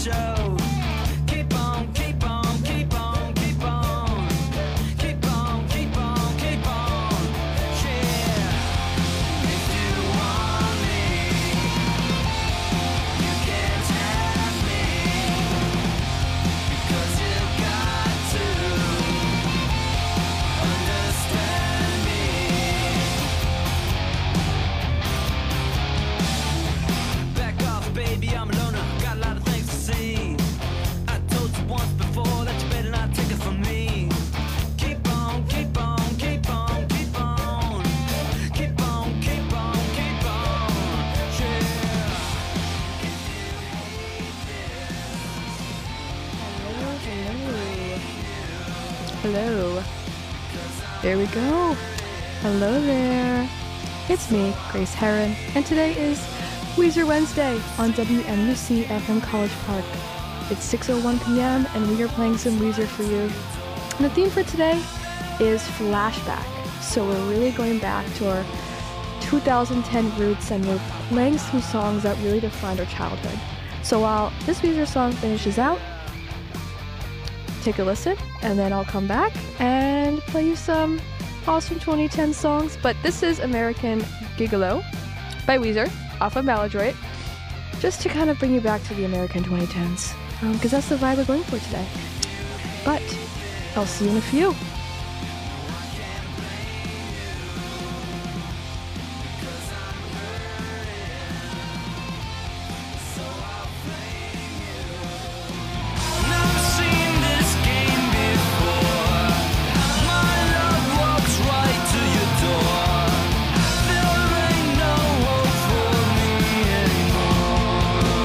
show. Keep on, keep on, keep on, keep on. Keep on, keep on, keep on. Yeah. If you want me, you can't have me. Because you got to understand me. Back off, baby, I'm a loner. Got a lot of things to see. I told you once before that you better not take it from me. Keep on, keep on, keep on, keep on. Keep on, keep on, keep on. Yeah. Hello. There we go. Hello there. It's me, Grace Heron, and today is Weezer Wednesday on WMUC FM College Park. It's 6:01 p.m. and we are playing some Weezer for you. And the theme for today is flashback. So we're really going back to our 2010 roots and we're playing some songs that really defined our childhood. So while this Weezer song finishes out, take a listen, and then I'll come back and play you some awesome 2010 songs. But this is American Gigolo by Weezer off of Maladroit, just to kind of bring you back to the American 2010s, because that's the vibe we're going for today. But I'll see you in a few. Never seen this game before. My love walks right to your door. There ain't no hope for me anymore.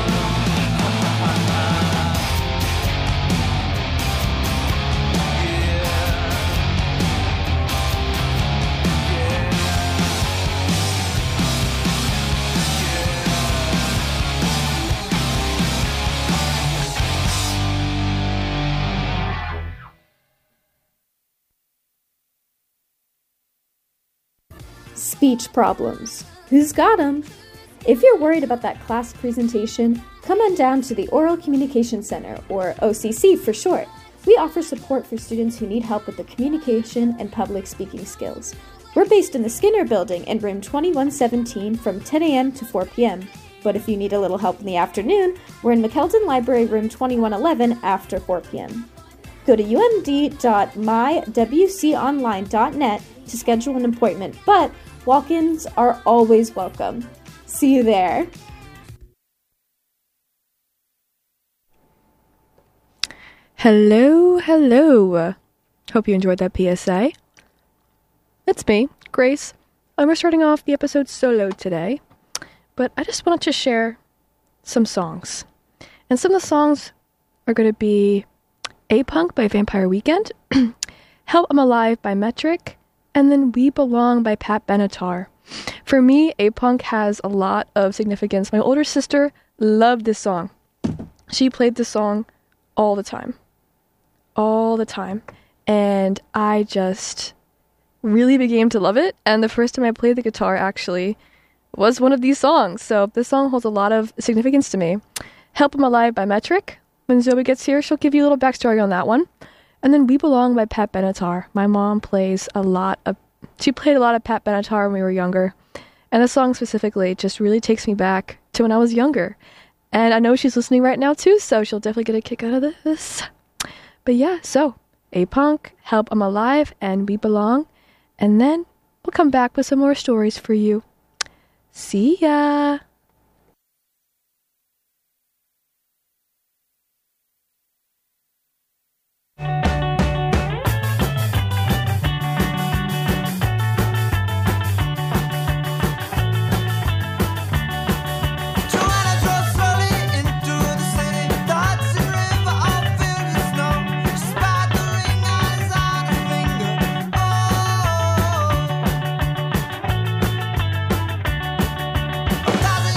Speech problems. Who's got 'em? If you're worried about that class presentation, come on down to the Oral Communication Center, or OCC for short. We offer support for students who need help with the communication and public speaking skills. We're based in the Skinner Building in room 2117 from 10 a.m. to 4 p.m. But if you need a little help in the afternoon, we're in McKeldin Library room 2111 after 4 p.m. Go to umd.mywconline.net to schedule an appointment, but walk-ins are always welcome. See you there. Hello, hello. Hope you enjoyed that PSA. It's me, Grace, and we're starting off the episode solo today, but I just wanted to share some songs. And some of the songs are going to be A-Punk by Vampire Weekend, Help I'm Alive by Metric, and then We Belong by Pat Benatar. For me, A-Punk has a lot of significance. My older sister loved this song. She played this song all the time. All the time. And I just really began to love it. And the first time I played the guitar actually was one of these songs. So this song holds a lot of significance to me. Help I'm Alive by Metric. When Zoe gets here, she'll give you a little backstory on that one. And then We Belong by Pat Benatar. My mom plays she played a lot of Pat Benatar when we were younger. And the song specifically just really takes me back to when I was younger. And I know she's listening right now too, so she'll definitely get a kick out of this. But yeah, so A-Punk, Help I'm Alive, and We Belong. And then we'll come back with some more stories for you. See ya! Joanna drove slowly into the city. The Hudson River all filled with snow. She spied the ring eyes on her finger. Oh, 1,000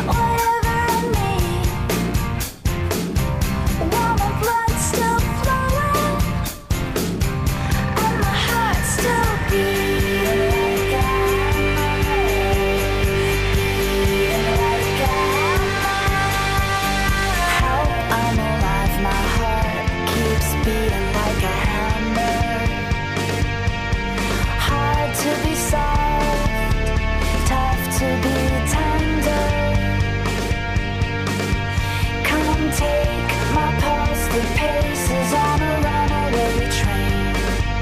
whatever I need. While my blood's still flowing and my heart still beating like how I'm alive, my heart keeps beating like a hammer. Hard to be soft, tough to be tender. Come take my pulse, the paces on a runaway train.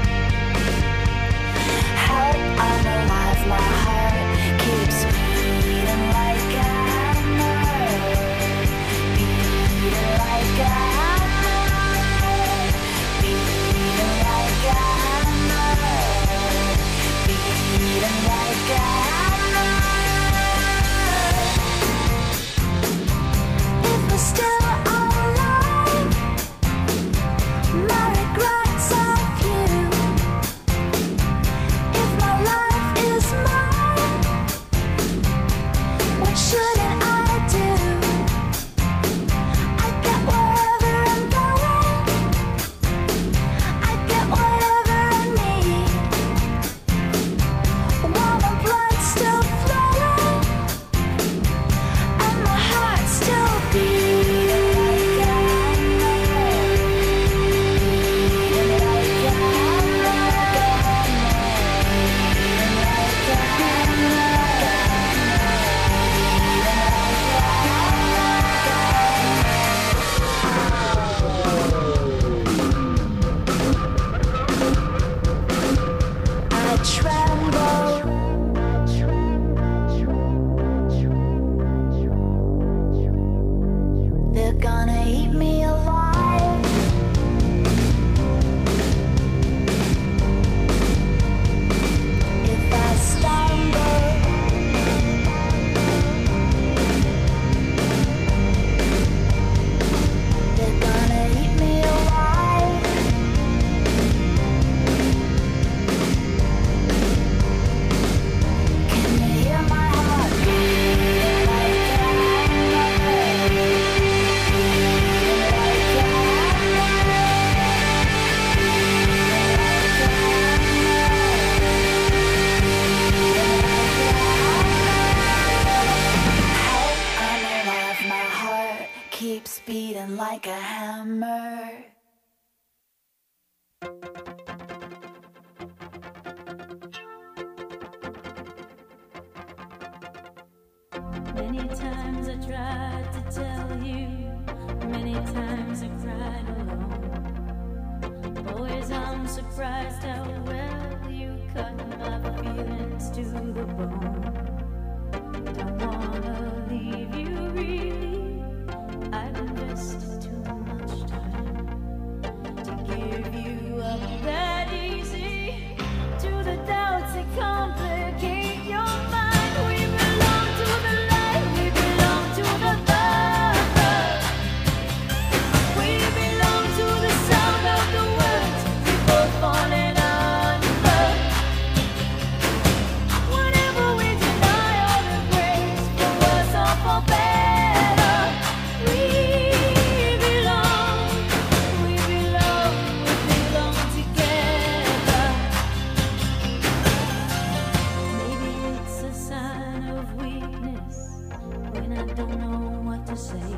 Help, I'm alive, my heart keeps beating like a hammer. Beating like a hammer. Beating like a hammer. Beating like a hammer. If we're still alive, my regrets are few. If my life is mine, what shouldn't I do? I get wherever I'm going. I get whatever I need. While my blood's still flowing and my heart's still beating like a hammer. Beating like a hammer. Like a hammer. I tremble. They're gonna eat me alive. If I stumble, they're gonna eat me alive. Can you hear my heart beating like a hammer? Beating like a hammer. Help, I'm alive, my heart keeps beating like a hammer. Many times I tried to tell you, many times I cried alone. Always I'm surprised how well you cut my feelings to the bone. Don't wanna leave you really, I've invested too much time to give you up that easy to the doubts that complicate your mind. We belong to the light, we belong to the dark. We belong to the sound of the words we both falling under. Whenever we deny or embrace, for worse or for better, we belong together. Maybe it's a sign of weakness when I don't know what to say.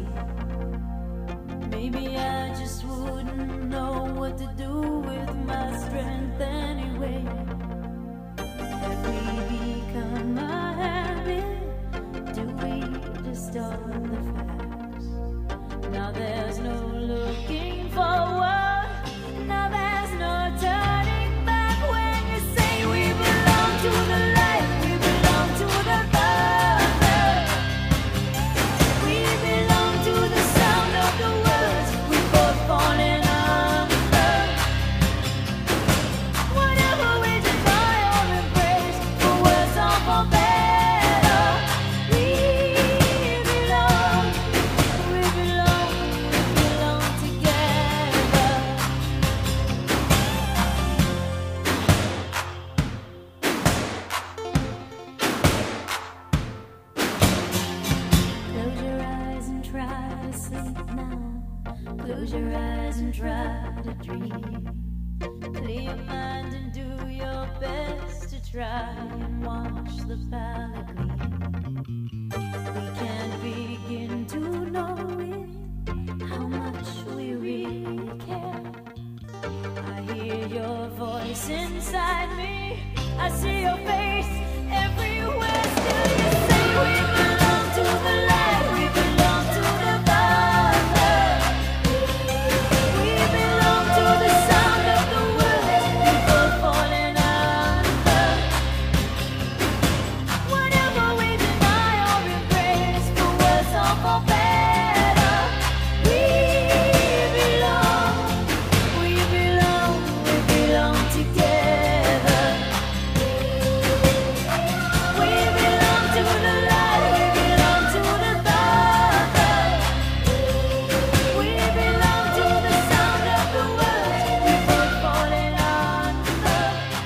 Maybe I just wouldn't know what to do with my strength anyway. Have we become a habit? Do we distort the facts? Now there's no looking forward. Now there's no turning back when you say we belong to the light, we belong to the dark. We belong to the sound of the words we both falling under. Whatever we deny or embrace, for worse or for better, we belong together. Close your eyes and try to dream. Clear your mind and do your best to try and watch the palette gleam. We can't begin to know it, how much we really care. I hear your voice inside me. I see your face everywhere. Still you say we belong to the light. We belong to the Father. We belong to the sound of the world. People falling under. Whatever we deny or embrace, for worse or for better, we belong. We belong together. We belong to the light. We belong to the Father. We belong to the sound of the world. People falling under.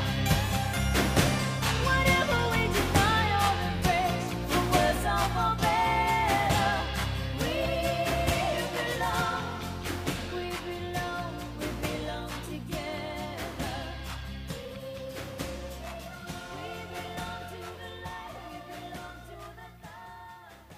Whatever we deny or embrace, for worse or for better, we belong. We belong together. We belong to the light. We belong to the Father.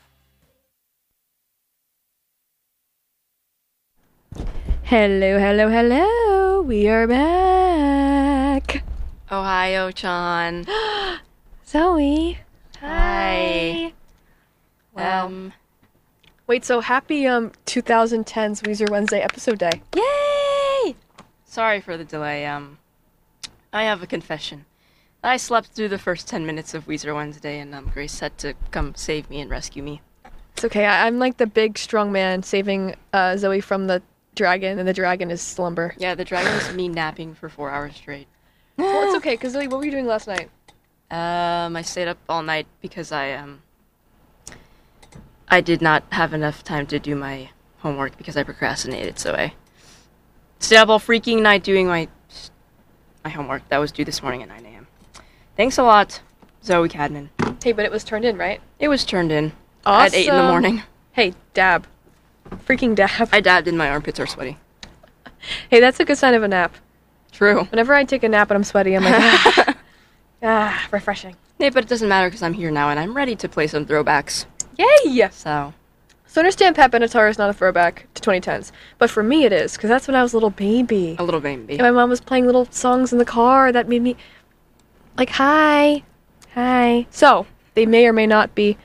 Hello, hello, hello. We are back. Ohio, Chan. Zoe. Hi. Wow. Wait, so happy 2010's Weezer Wednesday episode day. Yay! Sorry for the delay. I have a confession. I slept through the first 10 minutes of Weezer Wednesday, and Grace had to come save me and rescue me. It's okay. I'm like the big strong man saving Zoe from the dragon, and the dragon is slumber. Yeah, the dragon was me napping for 4 hours straight. Well, it's okay, because Zoe, what were you doing last night? I stayed up all night because I did not have enough time to do my homework because I procrastinated, so I stayed up all freaking night doing my homework that was due this morning at 9 a.m. Thanks a lot, Zoe Cadman. Hey, but it was turned in, right? It was turned in at 8 in the morning. Hey, dab. Freaking dab. I dabbed and my armpits are sweaty. Hey, that's a good sign of a nap. True. Whenever I take a nap and I'm sweaty, I'm like, refreshing. Yeah, but it doesn't matter because I'm here now and I'm ready to play some throwbacks. Yay! So, Understand Pat Benatar is not a throwback to 2010s, but for me it is, because that's when I was a little baby. a little baby. And my mom was playing little songs in the car that made me, like, hi. So, they may or may not be,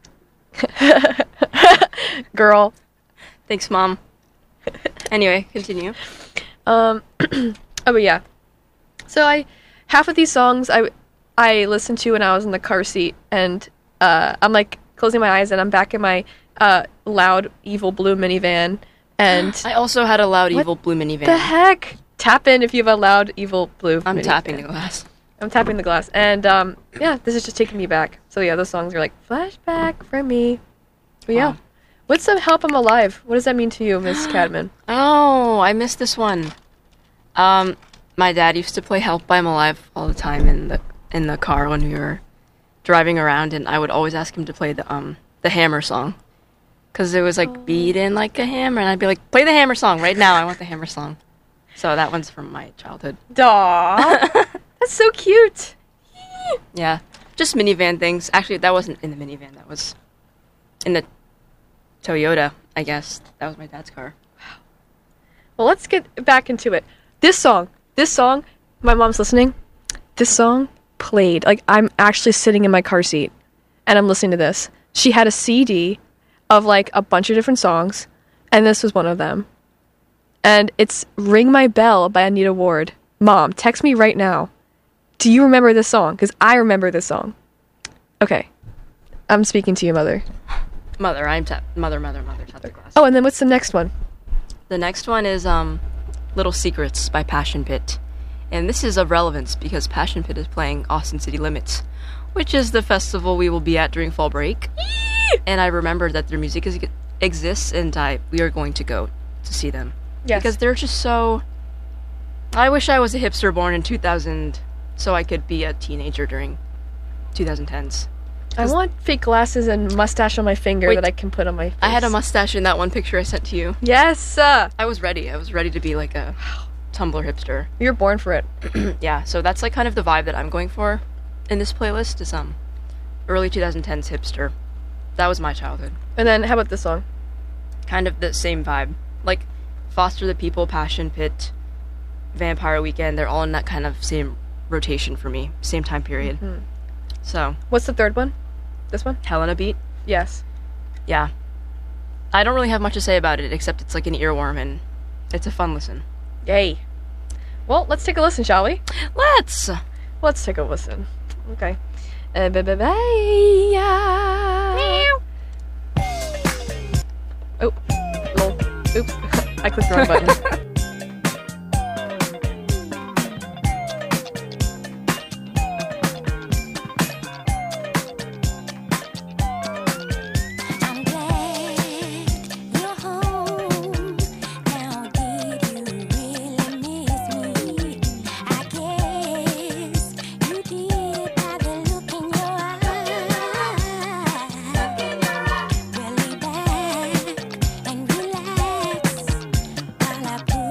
girl. Thanks, Mom. Anyway, continue. Oh, but yeah. So half of these songs I listened to when I was in the car seat, and I'm like closing my eyes and I'm back in my loud evil blue minivan, and I also had a loud, evil blue minivan. the heck? Tap in if you have a loud evil blue. I'm minivan. tapping the glass. I'm tapping the glass, and yeah, this is just taking me back. So yeah, those songs are like flashback for me. But yeah. Wow. What's the Help I'm Alive? What does that mean to you, Miss Cadman? Oh, I missed this one. My dad used to play Help I'm Alive all the time in the car when we were driving around, and I would always ask him to play the Hammer song. Because it was like, beating like a hammer, and I'd be like, play the Hammer song right now, I want the Hammer song. So that one's from my childhood. Aw, that's so cute. Yeah, just minivan things. Actually, that wasn't in the minivan, that was in the Toyota, I guess. That was my dad's car. Well, let's get back into it. This song, my mom's listening. This song played. Like, I'm actually sitting in my car seat, and I'm listening to this. She had a CD of, like, a bunch of different songs, and this was one of them. And it's Ring My Bell by Anita Ward. Mom, text me right now. Do you remember this song? Because I remember this song. Okay. I'm speaking to you, Mother. Mother, tap the glass. Oh, and then what's the next one? The next one is Little Secrets by Passion Pit. And this is of relevance because Passion Pit is playing Austin City Limits, which is the festival we will be at during fall break. And I remembered that their music exists, and we are going to go to see them. Yes. Because they're just so... I wish I was a hipster born in 2000 so I could be a teenager during 2010s. I want fake glasses and mustache on my finger Wait, that I can put on my face. I had a mustache in that one picture I sent to you. Yes! I was ready. I was ready to be like a Tumblr hipster. You're born for it. Yeah, so that's like kind of the vibe that I'm going for in this playlist is early 2010s hipster. That was my childhood. And then, how about this song? Kind of the same vibe. Like Foster the People, Passion Pit, Vampire Weekend, they're all in that kind of same rotation for me. Same time period. Mm-hmm. So, What's the third one? This one? Helena Beat. Yes. Yeah. I don't really have much to say about it except it's like an earworm and it's a fun listen. Yay. Well, let's take a listen, shall we? Let's! Let's take a listen. Okay. Bye-bye. Oh. Lol. Oops. I clicked the wrong button. I'm glad you're home. Now, did you really miss me? I guess you did by the look in your eyes. Really back and relax while I put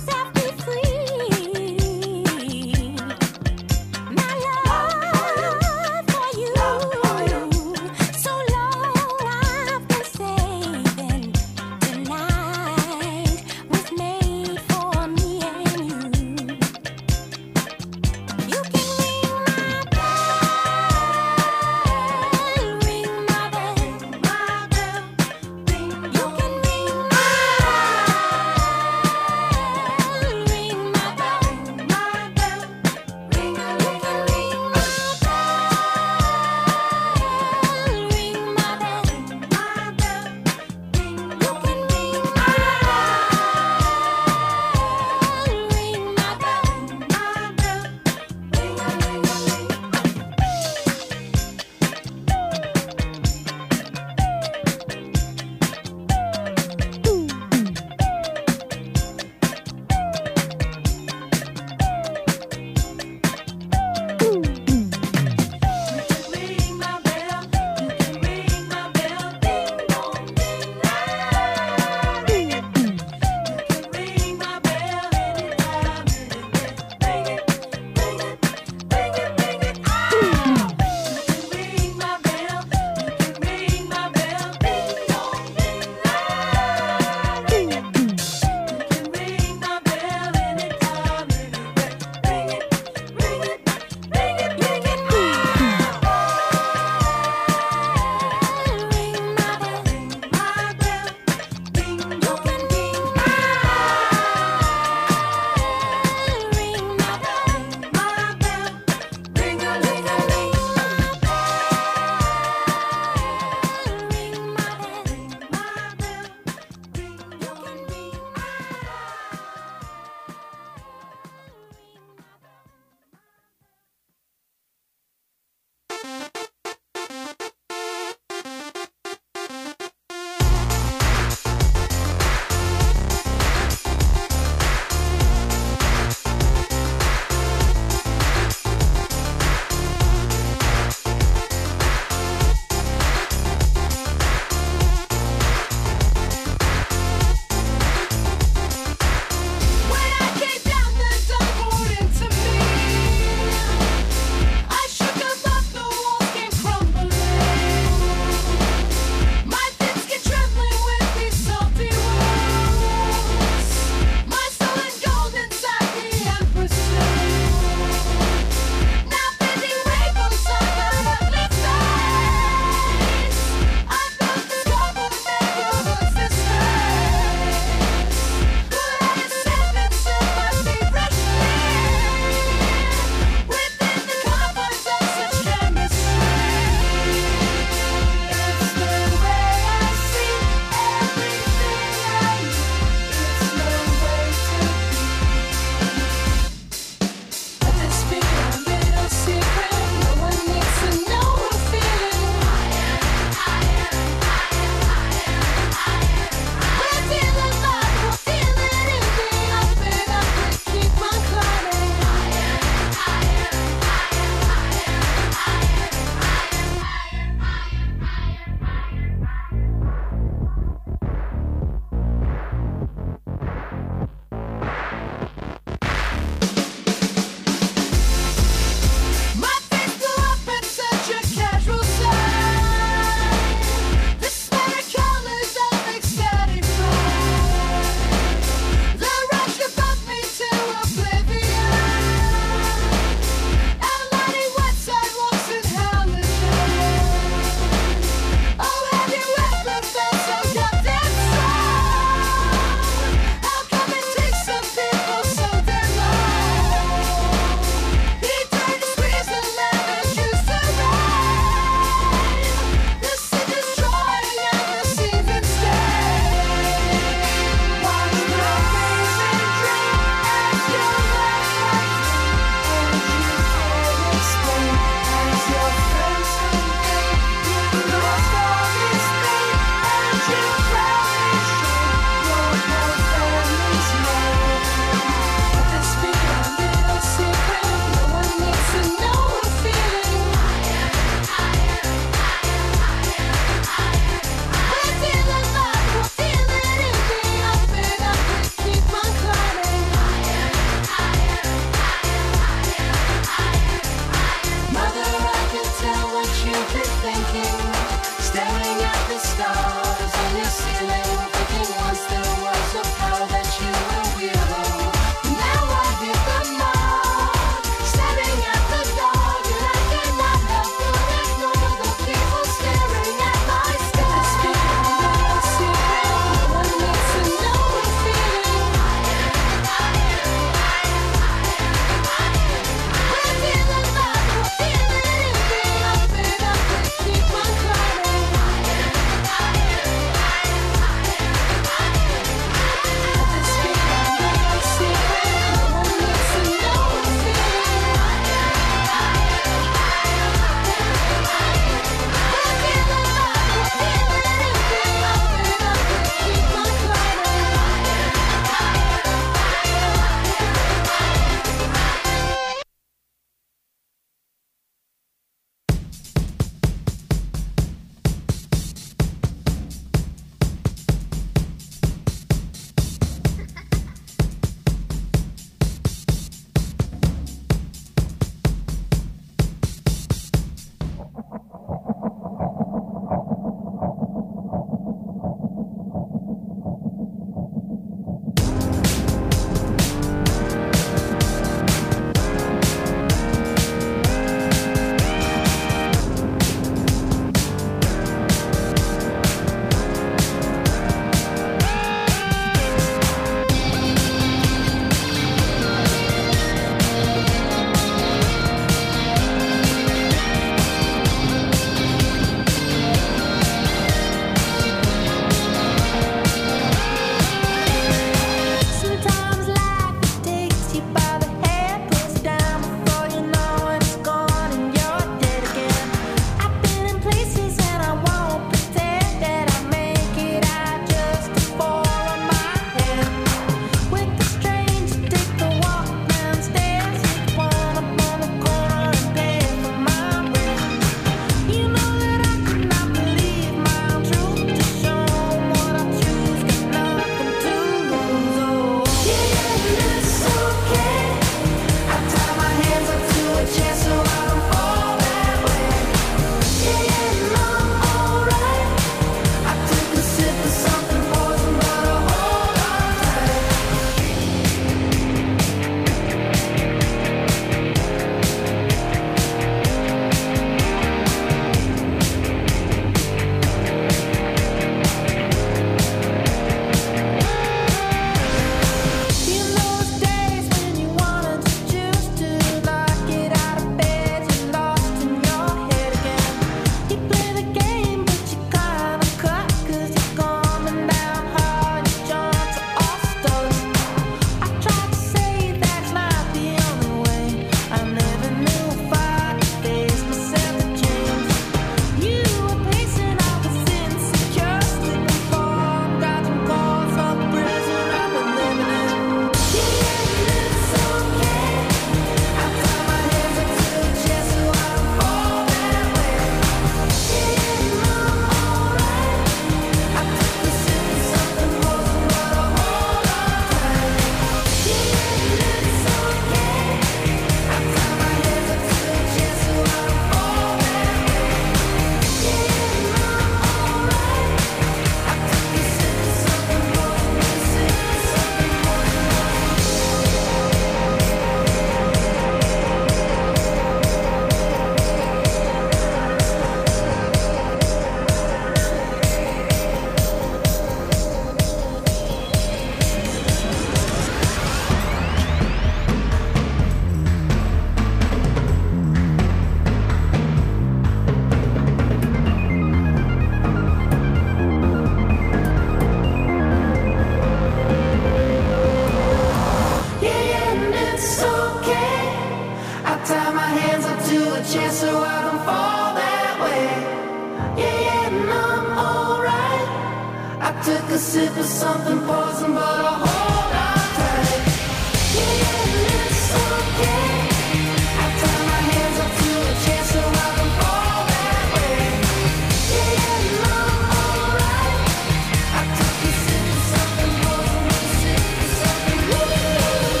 to a chance, so I don't fall that way. Yeah, yeah, and I'm alright. I took a sip of something poison, but I'll hold on tight. Yeah, yeah, and it's okay. I turn my hands up to a chance, so I don't fall that way. Yeah, yeah, and I'm alright. I took a sip of something poison, a sip of something.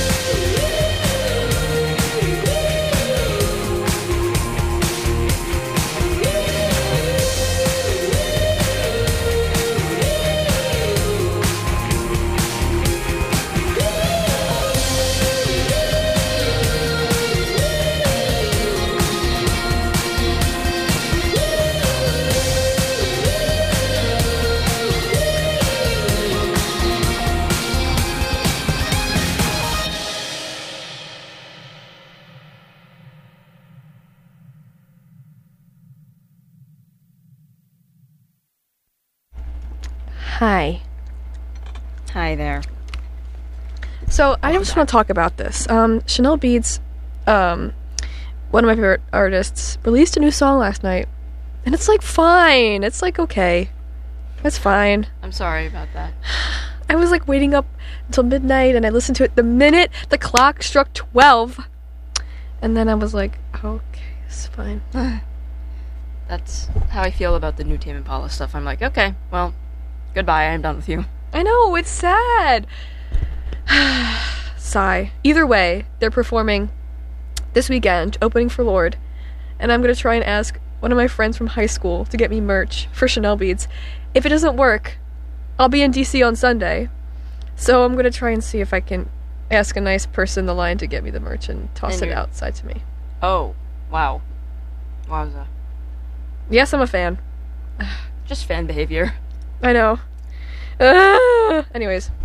Hi. Hi there. So I just want to talk about this. Chanel Beats, one of my favorite artists, released a new song last night, and it's like fine. It's like okay, it's fine. I'm sorry about that. I was like waiting up until midnight, and I listened to it the minute the clock struck 12, and then I was like, okay, it's fine. That's how I feel about the new Tame Impala stuff. I'm like, okay, well, goodbye. I'm done with you. I know, it's sad. Sigh. Either way, they're performing this weekend, opening for Lord, and I'm gonna try and ask one of my friends from high school to get me merch for Chanel Beads. If it doesn't work, I'll be in DC on Sunday, so I'm gonna try and see if I can ask a nice person in the line to get me the merch and toss And it you're- outside to me. Oh, wow. Wowza. Yes, I'm a fan. Just fan behavior. I know. Anyways,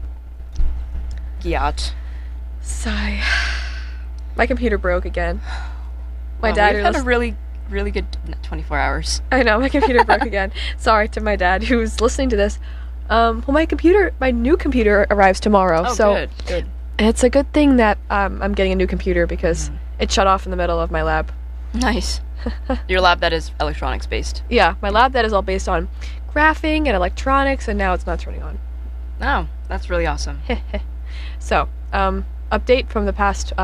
Giat. sigh. My computer broke again. My Wow, dad we've had a was- really, really good 24 hours. I know, my computer broke again. Sorry to my dad who's listening to this. Well, my new computer arrives tomorrow, Oh, so good. it's a good thing that I'm getting a new computer because it shut off in the middle of my lab. Nice. Your lab that is electronics based. Yeah, my lab that is all based on graphing and electronics, and now it's not turning on. Oh, that's really awesome. So, update from the past,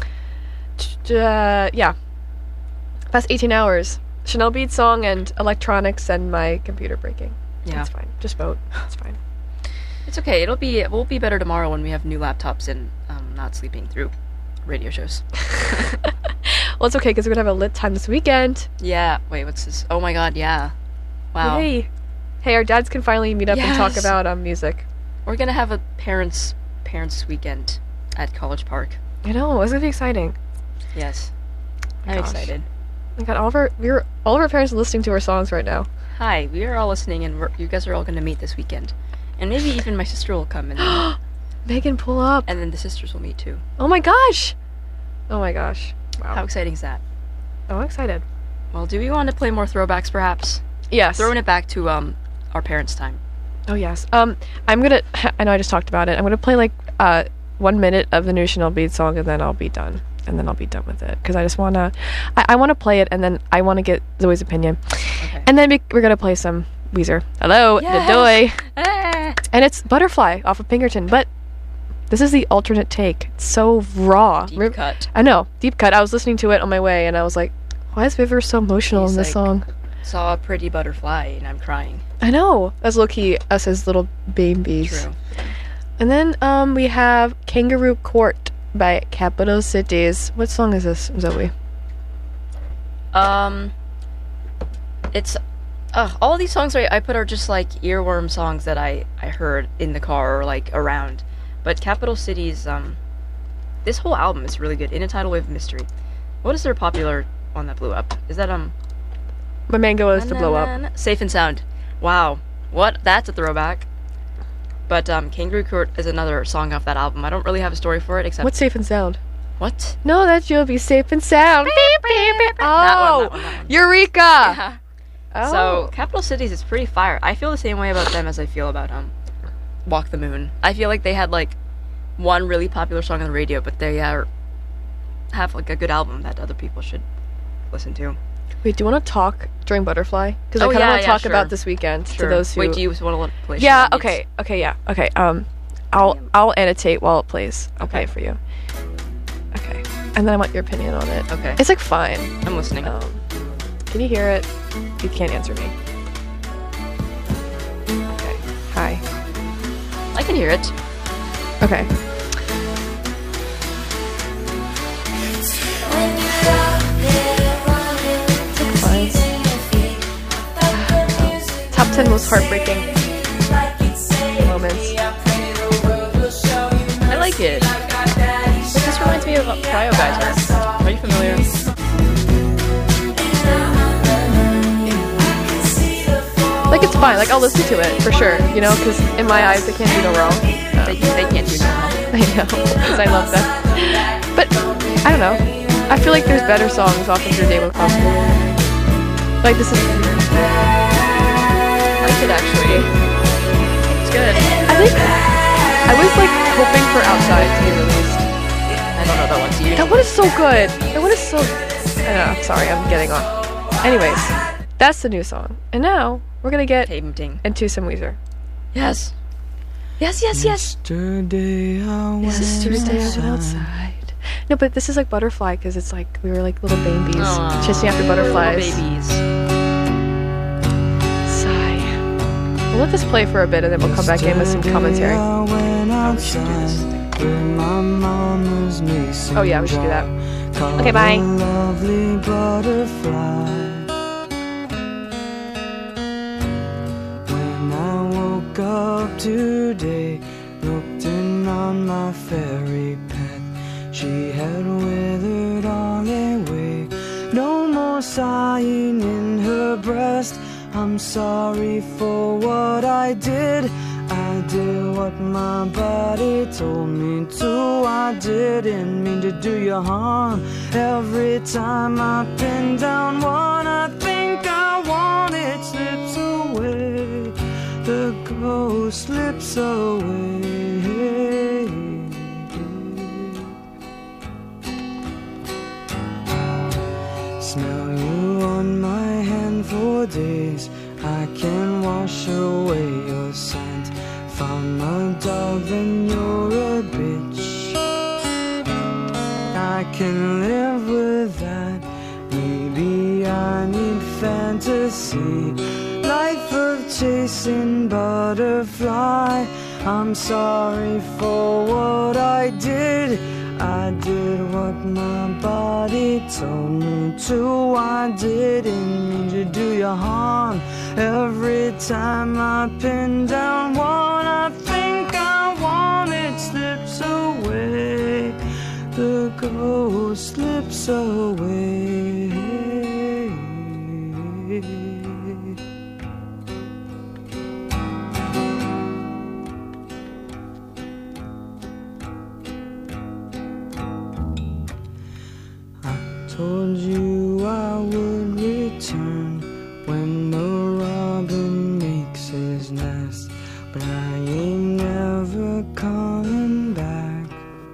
past 18 hours. Chanel Beat song and electronics and my computer breaking. Yeah. It's fine. Just vote. It's fine. It's okay. It will be better tomorrow when we have new laptops and not sleeping through radio shows. Well, it's okay because we're gonna have a lit time this weekend. Yeah. Wait, what's this? Oh my god, yeah. Wow. Hey, our dads can finally meet up and talk Yes. about music. We're gonna have a parents weekend at College Park. I know, it's gonna be exciting. Yes. I'm Gosh. excited. We got all of our parents listening to our songs right now. Hi, we are all listening, and you guys are all gonna meet this weekend, and maybe even my sister will come, and then, Megan, pull up. and then the sisters will meet too. Oh my gosh. Oh my gosh. Wow. How exciting is that? Oh, I'm excited. Well, do we want to play more throwbacks, perhaps? Yes. Throwing it back to our parents' time. Oh yes. I'm gonna. I know I just talked about it. I'm gonna play like 1 minute of the new Chanel Beat song, and then I'll be done. And then I'll be done with it because I just wanna. I wanna play it, and then I wanna get Zoe's opinion, Okay. and then we're gonna play some Weezer. Hello, Yes. the doy, Ah! and it's Butterfly off of Pinkerton, but this is the alternate take. It's so raw. Deep cut. I know, deep cut. I was listening to it on my way, and I was like, why is River so emotional He's in this like- song? Saw a pretty butterfly, and I'm crying. I know. That's low-key us as little babies. True. And then we have Kangaroo Court by Capital Cities. What song is this, Zoe? It's all these songs I put are just like earworm songs that I heard in the car or like around. But Capital Cities, this whole album is really good. In a Tidal Wave of Mystery. What is their popular one that blew up? Is that My mango is to blow up. Safe and Sound. Wow. What? That's a throwback. But Kangaroo Court is another song off that album. I don't really have a story for it except What's safe and sound? what? Know that you'll be safe and sound. Oh, That one. Eureka! Yeah. Oh. So Capital Cities is pretty fire. I feel the same way about them as I feel about Walk the Moon. I feel like they had like one really popular song on the radio, but they are have like a good album that other people should listen to. Wait, do you want to talk during Butterfly? Because I Oh, kind of yeah, want to yeah, talk sure. about this weekend Sure. to those who. Wait, do you want to play? Yeah. Shenanigans? Okay. Okay. Yeah. Okay. I'll annotate while it plays. I'll play Okay. it for you. Okay. And then I want your opinion on it. Okay. It's like fine. I'm listening. Can you hear it? You can't answer me. Okay. Hi. I can hear it. Okay. Fine. Top 10 most heartbreaking moments. I like it. This reminds me of Cryo Geyser. Are you familiar? Like, it's fine. Like, I'll listen to it for sure. You know, because in my eyes, they can't do no wrong. They can't do no wrong. I know, because I love them. But, I don't know. I feel like there's better songs off of Your Day Will Come. Like, this is... I like it actually. It's good. I think... I was, like, hoping for Outside to be released. I don't know that one. So you That one is so good. That one is so... I know, sorry, I'm getting on. Anyways, that's the new song. And now, we're gonna get Tempting. into some Weezer. Yes. Yes. Yesterday I went Sister's Day I went outside. No, but this is like Butterfly, because it's like, we were like little babies Aw, chasing after butterflies. little babies. Sigh. We'll let this play for a bit, and then we'll come back in with some commentary. Oh, we should do this thing. Oh yeah, we should do that. Okay, bye. Lovely butterfly. When I woke up today, looked in on my fairy pet. She had withered all away. No more sighing in her breast. I'm sorry for what I did. I did what my body told me to. I didn't mean to do you harm. Every time I pin down one I think I want, it slips away. The ghost slips away. Smell you on my hand for days. I can wash away your scent. Found my dog, then you're a bitch. I can live with that. Maybe I need fantasy. Life of chasing butterfly. I'm sorry for what I did. I did what my body told me to. I didn't mean to do you harm. Every time I pin down one I think I want, it slips away. The ghost slips away. Told you I would return when the robin makes his nest, but I ain't never coming back.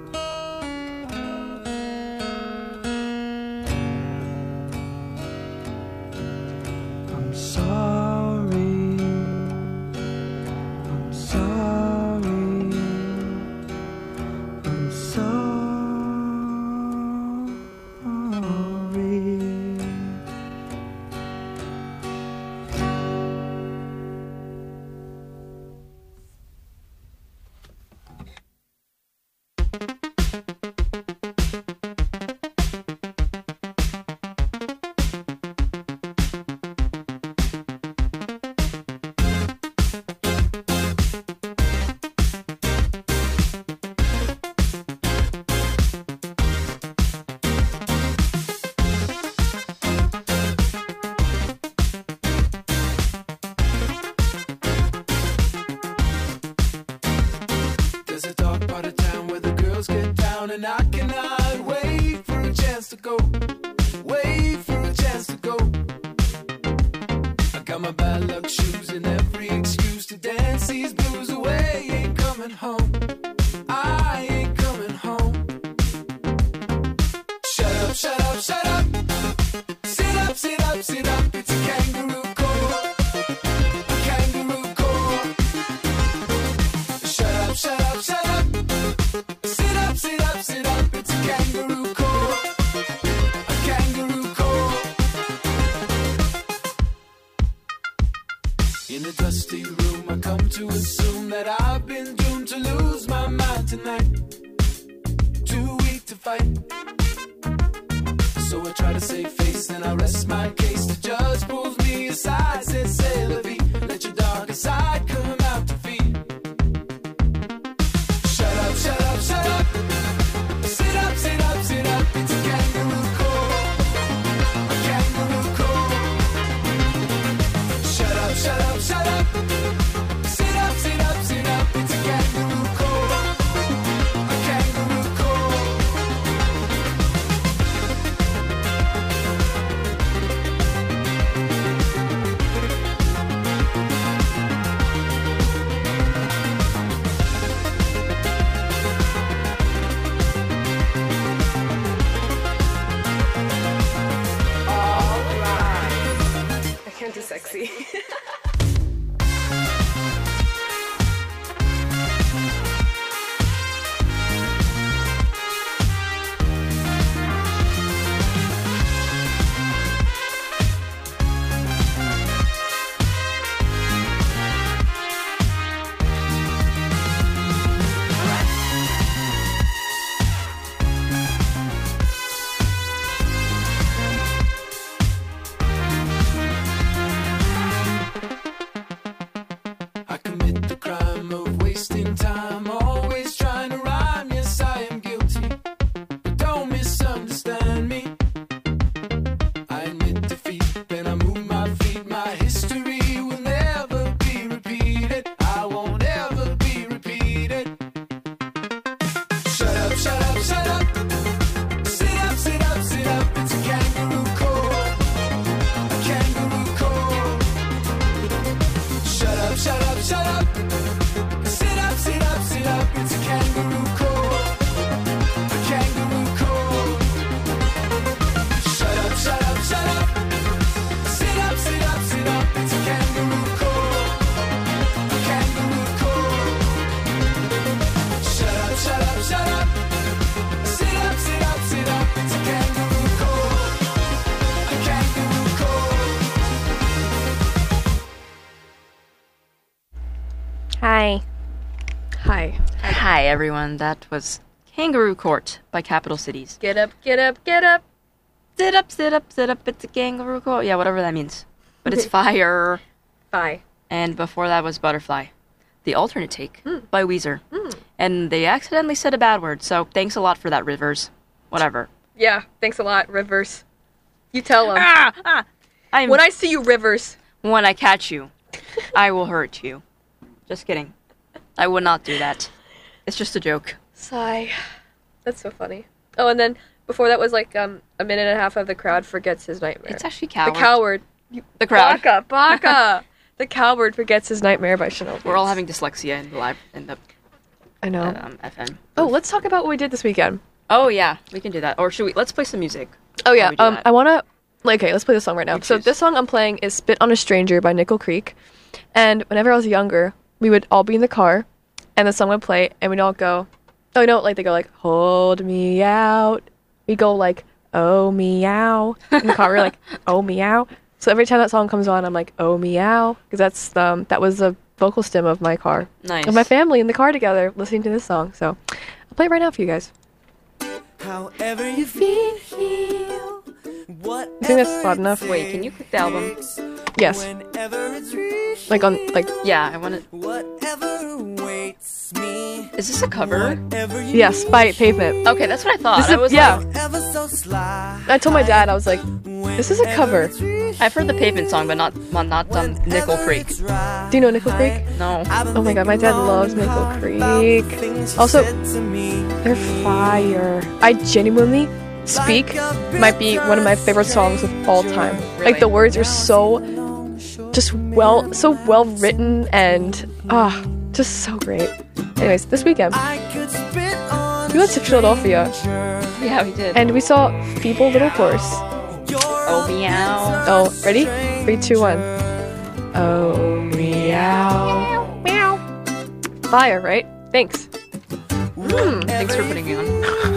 I'm sorry, I'm sorry, I'm sorry. There's a dark part of town where the girls get down, and I cannot wait for a chance to go. Wait for a chance to go. I got my bad luck shoes and every excuse to dance these blues away. Ain't coming home. I ain't coming home. a dusty room, I come to assume that I've been doomed to lose my mind tonight. Too weak to fight. So I try to save face and I rest my case. The judge pulls me aside, says, "C'est la vie, let your darker side come out to feed." Shut up, shut up, shut up. Sit up, sit up, sit up. It's a kangaroo court. A kangaroo court. Shut up, shut up, shut up. Sit up, sit up, sit up. It's a kangaroo court. A kangaroo court. I can't do sexy. I commit the crime of wasting time, always trying to rhyme. Yes, I am guilty, but don't misunderstand me. I admit defeat, then I move my feet. My history will never be repeated. I won't ever be repeated. Shut up, shut up, shut up. Sit up, sit up, sit up. It's a kangaroo court. A kangaroo court. Shut up, shut up, shut up. Sit up, sit up, sit up. It's a kangaroo court. A kangaroo court. Shut up, shut up, shut up. Sit up, sit up, sit up. It's a kangaroo court. A kangaroo court. Shut up, shut up, shut up. Sit up, sit up, sit up. It's a kangaroo court. A kangaroo court. Hi. Hi. Hi, everyone. That was Kangaroo Court by Capital Cities. Get up, get up, get up. Sit up, sit up, sit up. It's a kangaroo court. Yeah, whatever that means. But it's fire. Bye. And before that was Butterfly, the alternate take by Weezer. And they accidentally said a bad word, so thanks a lot for that, Rivers. Whatever. Yeah, thanks a lot, Rivers. You tell them. I'm, When I see you, Rivers. when I catch you, I will hurt you. Just kidding. I would not do that. It's just a joke. Sigh. That's so funny. Oh, and then before that was like a minute and a half of the crowd forgets his nightmare. It's actually the coward. coward. The crowd. Baka. The coward forgets his nightmare by Chanel. We're all having dyslexia in the live in the I know. FM. Oh, let's talk about what we did this weekend. Oh yeah, we can do that. Or should we? Let's play some music. Oh yeah. we do that. I wanna. Okay, let's play the song right now. You So choose. this song I'm playing is "Spit on a Stranger" by Nickel Creek. And whenever I was younger, we would all be in the car, and the song would play, and we'd all go. Oh, no, like they go like "Hold me out." We go like "Oh meow" in the car. We're like "Oh meow." So every time that song comes on, I'm like "Oh meow" because that was the vocal stem of my car. Nice. Of my family in the car together listening to this song. So I'll play it right now for you guys. However you feel, I think that's loud enough. Wait, can you click the album? Yes. whenever it's reached, Like on like Yeah, I want to. whatever waits me, Is this a cover? whatever you yes, by Pavement. Okay, that's what I thought. This is- I was yeah. like, ever so sly. I told my dad, I was like, this is a cover. I've heard the Pavement song, but not Nickel Creek. Do you know Nickel Creek? No. Oh my god, my dad loves Nickel Creek. Also, they're fire. I genuinely Speak might be one of my favorite songs of all time. Like the words are so well written and just so great. Anyways, this weekend we went to Philadelphia Yeah, we did. and we saw Feeble Little Horse. Oh, meow. Oh, ready? 3, 2, 1. Oh, meow. Meow. Fire, right? Thanks. Thanks for putting it on.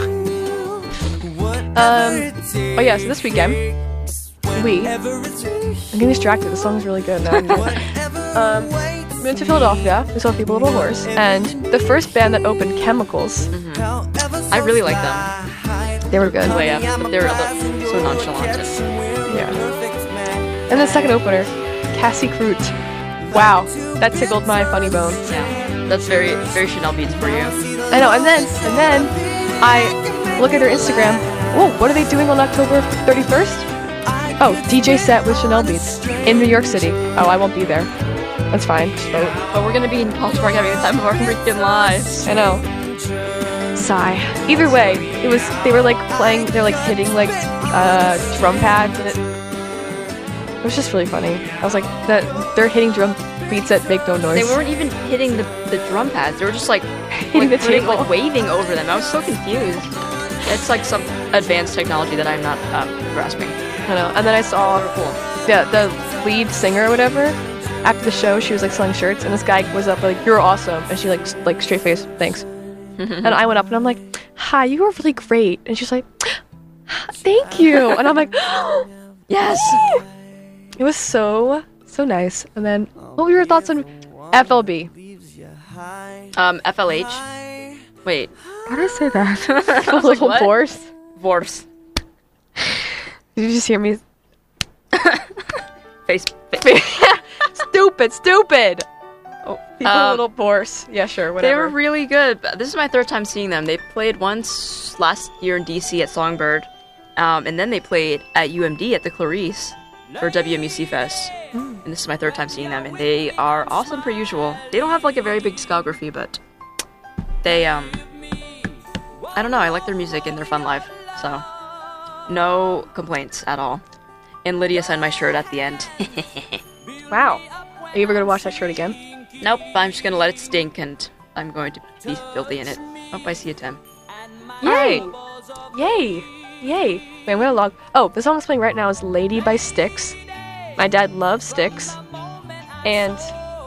Oh yeah, so this weekend I'm getting distracted. The song's really good now. We went to Philadelphia. We saw Feeble Little Horse, and the first band that opened, Chemicals, I really like them. they were good. Oh yeah, but they're so nonchalant. Yeah. And the second opener, Cassie Crute. Wow, that tickled my funny bone. Yeah, that's very Chanel Beats for you. I know. And then I look at her Instagram. Oh, what are they doing on October 31st? Oh, DJ set with Chanel Beats in New York City. Oh, I won't be there. That's fine. Just vote. But we're gonna be in College Park having the time of our freaking lives. I know. Sigh. Either way, they were like playing, they're like hitting like drum pads, and it was just really funny. I was like, they're hitting drum beats that make no noise. They weren't even hitting the drum pads. They were just like Hitting the table. like waving over them. I was so confused. It's like some advanced technology that I'm not grasping. I know. And then I saw the lead singer or whatever. After the show, she was like selling shirts, and this guy was up like, "You're awesome," and she like straight face, "Thanks." And I went up and I'm like, "Hi, you were really great," and she's like, "Thank you," and I'm like, Yes. it was so nice. And then, what were your thoughts on FLB? FLH. Wait. How did I say that? I was like, what? Horse. Vorse. Did you just hear me? Face. Stupid. Oh, Little horse. Yeah, sure, whatever. They were really good. This is my third time seeing them. They played once last year in DC at Songbird, and then they played at UMD at the Clarice for WMUC Fest. And this is my third time seeing them, and they are awesome per usual. They don't have like a very big discography, but they I don't know. I like their music and they're fun live, so no complaints at all. And Lydia signed my shirt at the end. Wow. Are you ever gonna wash that shirt again? Nope, I'm just gonna let it stink, and I'm going to be filthy in it. Oh, I see a 10. Yay! Yay! Wait, I'm gonna log. Oh, the song that's playing right now is "Lady" by Styx. My dad loves Styx, and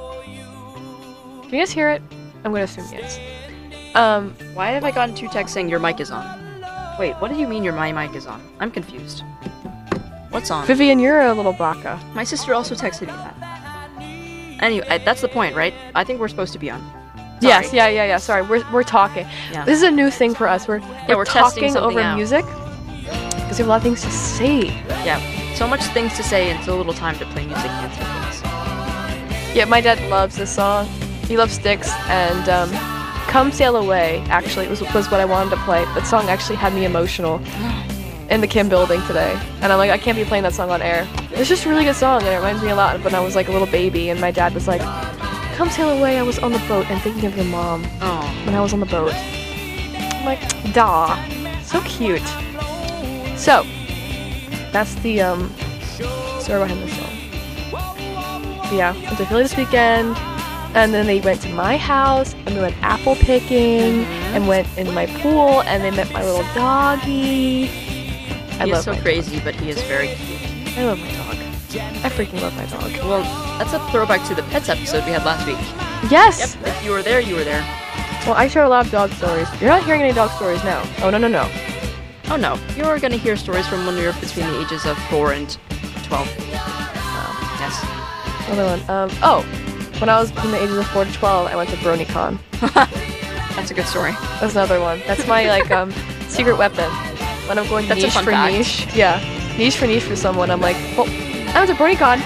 can you guys hear it? I'm gonna assume yes. Why have I gotten 2 texts saying your mic is on? Wait, what do you mean my mic is on? I'm confused. What's on? Vivian, you're a little baka. My sister also texted me that. Anyway, that's the point, right? I think we're supposed to be on. Yes, yeah. Sorry, we're talking. Yeah. This is a new thing for us. We're we're testing talking something over out. music because we have a lot of things to say. Yeah, so much things to say and so little time to play music and things. Yeah, my dad loves this song. He loves Styx, and "Come Sail Away" actually was what I wanted to play. That song actually had me emotional in the Kim building today, and I'm like, I can't be playing that song on air. It's just a really good song, and it reminds me a lot of when I was like a little baby, and my dad was like, "Come sail away, I was on the boat and thinking of your mom Oh, when I was on the boat." I'm like, "Daw, so cute." So that's the story behind this song. But yeah, went to Philly this weekend, and then they went to my house, and we went apple picking, and went in my pool, and they met my little doggy. I he love is so my crazy, but he is very cute. dog. I love my dog. I freaking love my dog. Well, that's a throwback to the pets episode we had last week. Yes. Yep, if you were there, you were there. Well, I share a lot of dog stories. You're not hearing any dog stories now. Oh no. Oh no, you're gonna hear stories from when we were between the ages of 4 and 12. Yes. Another one. When I was between the ages of 4 to 12, I went to BronyCon. That's a good story. That's another one. That's my like secret weapon. When I'm going That's a niche fun for fact. niche. Yeah. Niche for someone. I'm like, well, I went to BronyCon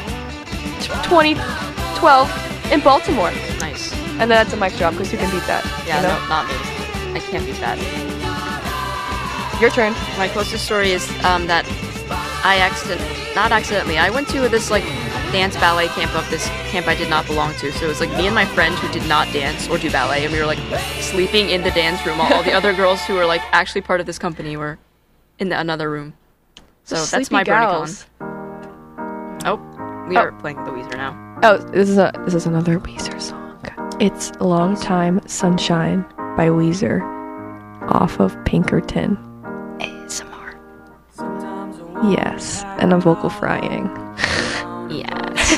2012 in Baltimore. Nice. And then that's a mic drop because who can beat that? Yeah, you know? no, not me. I can't beat that. Your turn. My closest story is that not accidentally, I went to this like dance ballet camp of this camp I did not belong to. So it was like me and my friend who did not dance or do ballet, and we were like sleeping in the dance room while all the other girls who were like actually part of this company were in another room. So that's Sleepy my gals. BronyCon. Oh, we are playing the Weezer now. Oh, this is another Weezer song. It's "Long Time Sunshine" by Weezer off of Pinkerton. ASMR. Yes, and I'm vocal frying. Yes.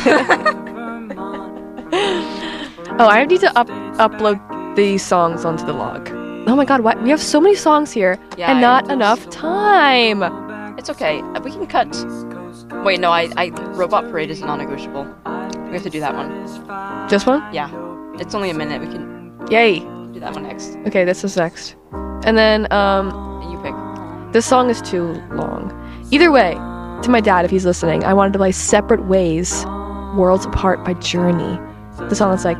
Oh, I need to upload these songs onto the log. Oh my god, why? We have so many songs here Yeah, and not I- enough time. It's okay. We can cut. Wait, no, I Robot Parade is non-negotiable. We have to do that one. Just one? Yeah. It's only a minute. We can Yay. do that one next. Okay, this is next. And then, And you pick. this song is too long. Either way, to my dad, if he's listening, I wanted to play Separate Ways, Worlds Apart by Journey. The song that's like,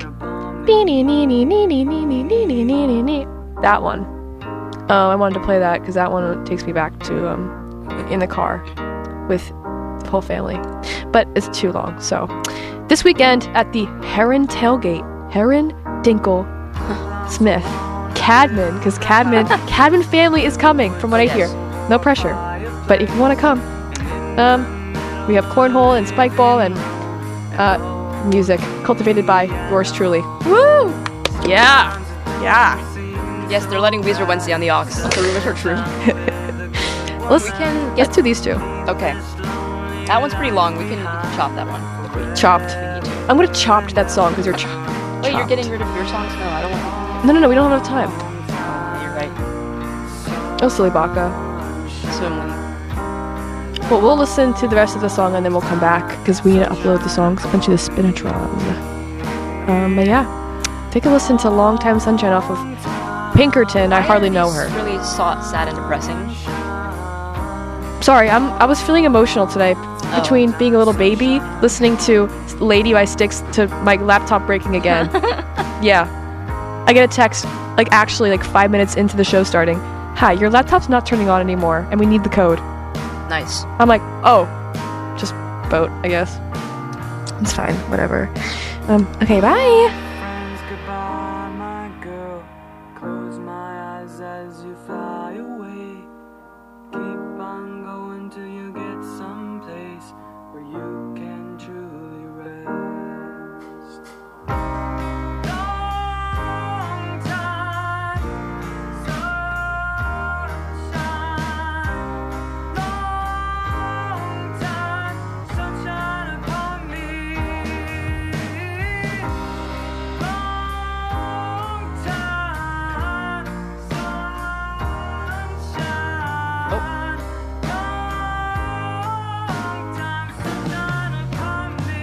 that one. I wanted to play that because that one takes me back to in the car with the whole family. But it's too long, so. This weekend at the Heron Tailgate, Heron, Dinkle, Smith, Cadman, because Cadman family is coming, from what I hear. No pressure. But if you want to come, we have cornhole and spike ball and music cultivated by yours truly. Woo! Yeah! Yeah! Yes, they're letting Weezer Wednesday on the aux. The rumors are true. Let's do these two. Okay. That one's pretty long. We can chop that one. Chopped. We need to. I'm gonna chop that song because you're Wait, chopped. you're getting rid of your songs? No, I don't want. No, we don't have enough time. You're right. Oh, silly baka. Swimly. Well, we'll listen to the rest of the song and then we'll come back because we need to upload the songs onto the Spinatron. But yeah, take a listen to Long Time Sunshine off of Pinkerton. I hardly know her. Really sad and depressing. Sorry, I was feeling emotional today between being a little baby, listening to Lady by Styx, to my laptop breaking again. Yeah. I get a text, actually 5 minutes into the show starting. Hi, your laptop's not turning on anymore, and we need the code. Nice. I'm like, oh, just boat, I guess. It's fine, whatever. Okay, bye! Friends, goodbye, my girl. Close my eyes as you fly away. Keep on going till you get someplace where you can truly rest. Long time, sunshine. Long time, sunshine upon me. Long time, sunshine. Long time, sunshine upon me.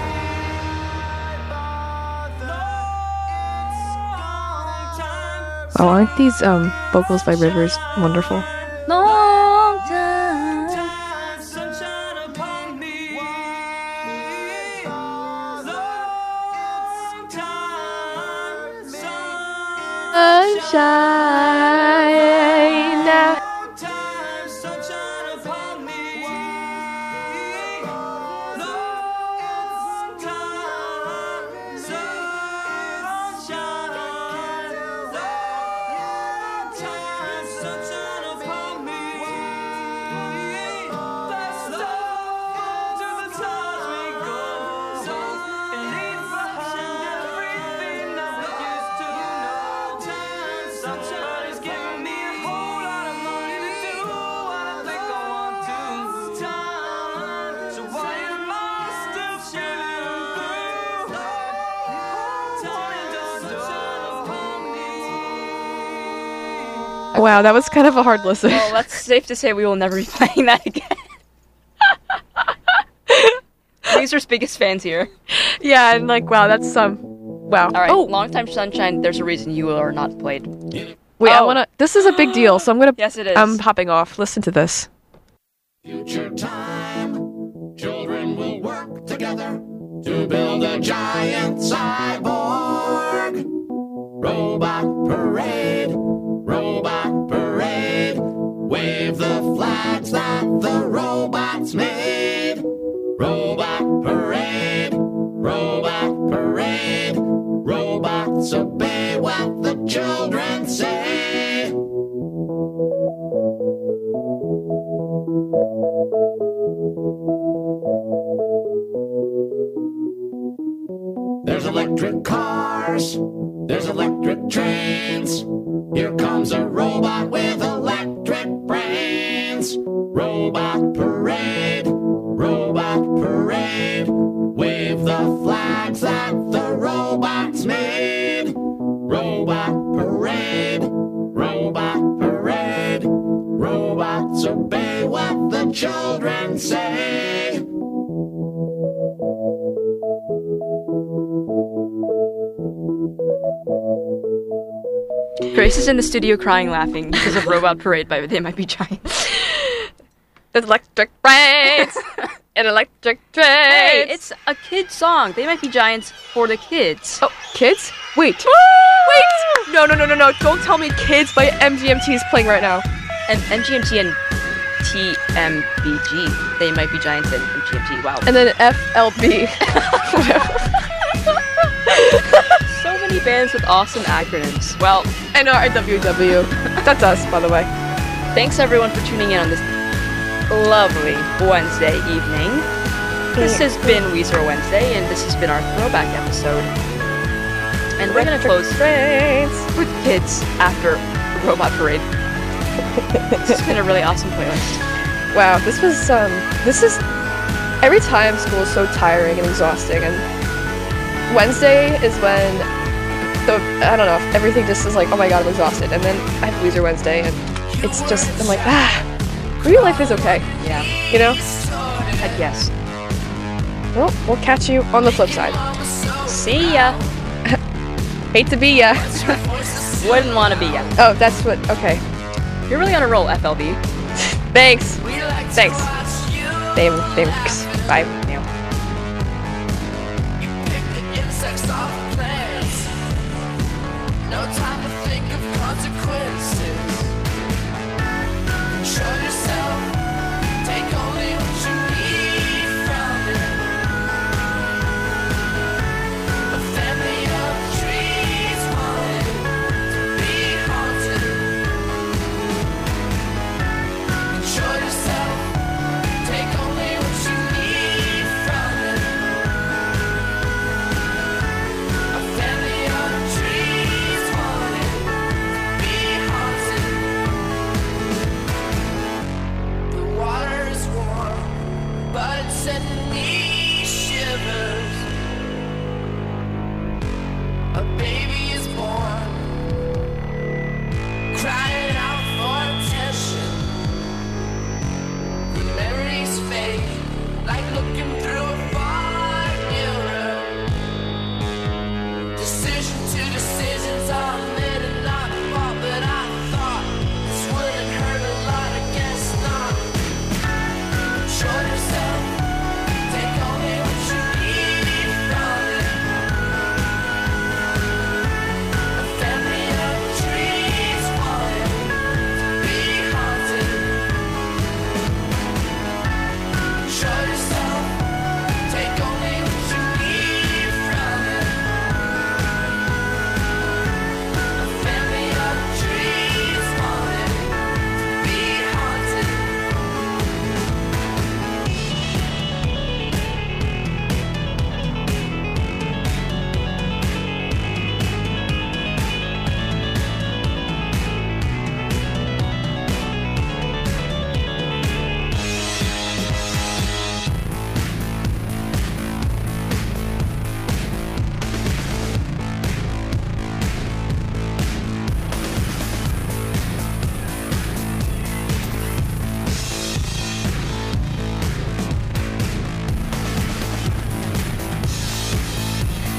Oh, aren't these vocals by Rivers wonderful? Long time. Sunshine upon me. Long time, Sunshine. time, sunshine upon me. Long time, sunshine. Long time, sunshine upon me. Let's love to the stars we go. And leave behind everything that we used to know. Sunshine is giving me a whole lot of money to do what I think I want to. So why am I still feeling blue? Wow, that was kind of a hard listen. Well, that's safe to say we will never be playing that again. Weezer's biggest fans here. Yeah, and wow, that's wow. All right, Oh, Long Time Sunshine. There's a reason you are not played. wait, I Oh. wanna. This is a big deal, so I'm gonna. Yes, it is. I'm hopping off. Listen to this. Future time, children will work together to build a giant cyborg. Robot parade, robot parade. Wave the flags that the robots made. Robot parade, robot parade. Robots obey what the children say. There's electric cars, there's electric trains. Here comes a robot with electric brains. Robot parade, robot parade. Wave the flags that the robots made. Robot parade, robot parade. Robots obey what the children say. Grace is in the studio crying, laughing because of Robot Parade by They Might Be Giants. There's electric brains and electric trains. Hey, it's a kid song. They Might Be Giants for the kids. Oh, kids? Wait. Wait! No. Don't tell me Kids by MGMT is playing right now. And MGMT and TMBG. They Might Be Giants and MGMT. Wow. And then FLB. So many bands with awesome acronyms. Well, NRWW. That's us, by the way. thanks everyone for tuning in on this lovely Wednesday evening. This has been Weezer Wednesday, and this has been our throwback episode. And we're going to close with kids after Robot Parade. This has been a really awesome playlist. Wow, this is every time school is so tiring and exhausting, and Wednesday is when I don't know, everything just is like, oh my god, I'm exhausted, and then I have Weezer Wednesday, and it's just, I'm like, maybe life is okay, Yeah, you know? I'd guess. Well, we'll catch you on the flip side. See ya. Hate to be ya. Wouldn't want to be ya. Oh, that's what, okay. You're really on a roll, FLB. Thanks. Thanks. Thanks. Bye. Yeah. Insects off plants. No time to think of consequences. Control yourself. Take only what you need from it. A family of trees wanted to be haunted. Control yourself. Take only what you need from it. A family of trees wanted to be haunted. The water is warm, but it's in